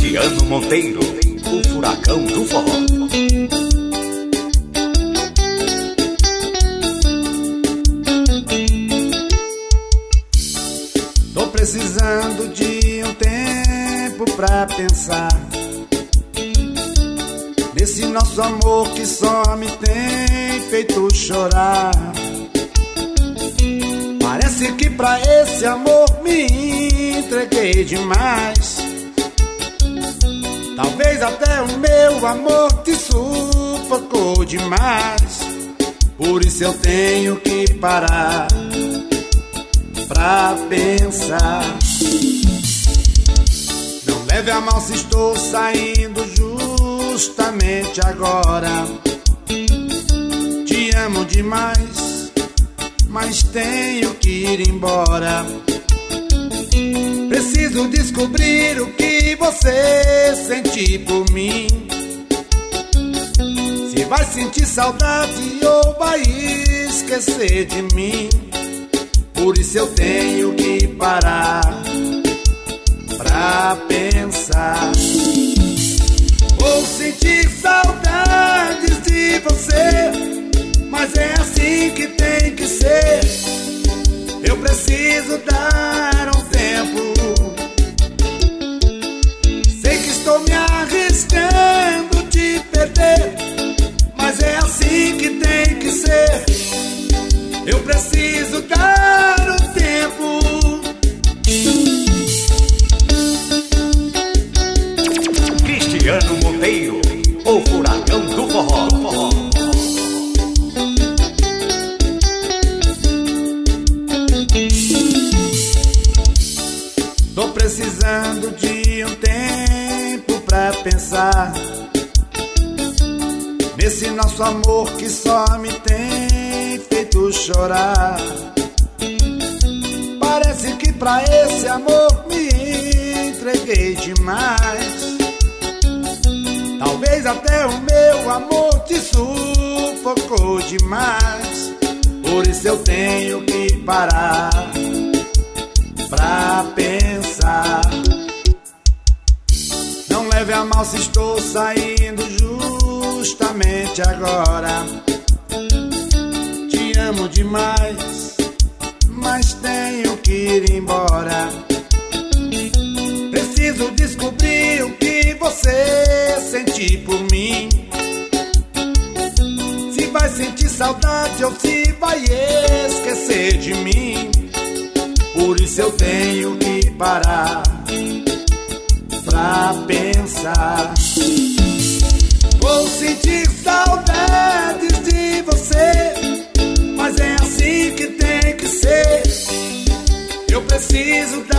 Cristiano Monteiro, o furacão do forró. Tô precisando de um tempo pra pensar nesse nosso amor que só me tem feito chorar. Parece que pra esse amor me entreguei demais. Talvez até o meu amor te sufocou demais. Por isso eu tenho que parar pra pensar. Não leve a mal se estou saindo justamente agora. Te amo demais, mas tenho que ir embora. Preciso descobrir o que você sente por mim. Se vai sentir saudade ou vai esquecer de mim. Por isso eu tenho que parar pra pensar. Vou sentir saudades de você, mas é assim que tem que ser. Eu preciso dar um tempo. Sei que estou me arriscando de perder, mas é assim que tem que ser. Eu preciso dar um tempo. Cristiano Monteiro, o furacão do forró. Tô precisando de um tempo pra pensar nesse nosso amor que só me tem feito chorar. Parece que pra esse amor me entreguei demais. Talvez até o meu amor te sufocou demais. Por isso eu tenho que parar pra pensar. Não leve a mal se estou saindo justamente agora. Te amo demais, mas tenho que ir embora. Preciso descobrir o que você sente por mim. Se vai sentir saudade ou se vai esquecer de mim. Por isso eu tenho que parar pra pensar. Vou sentir saudades de você, mas é assim que tem que ser. Eu preciso dar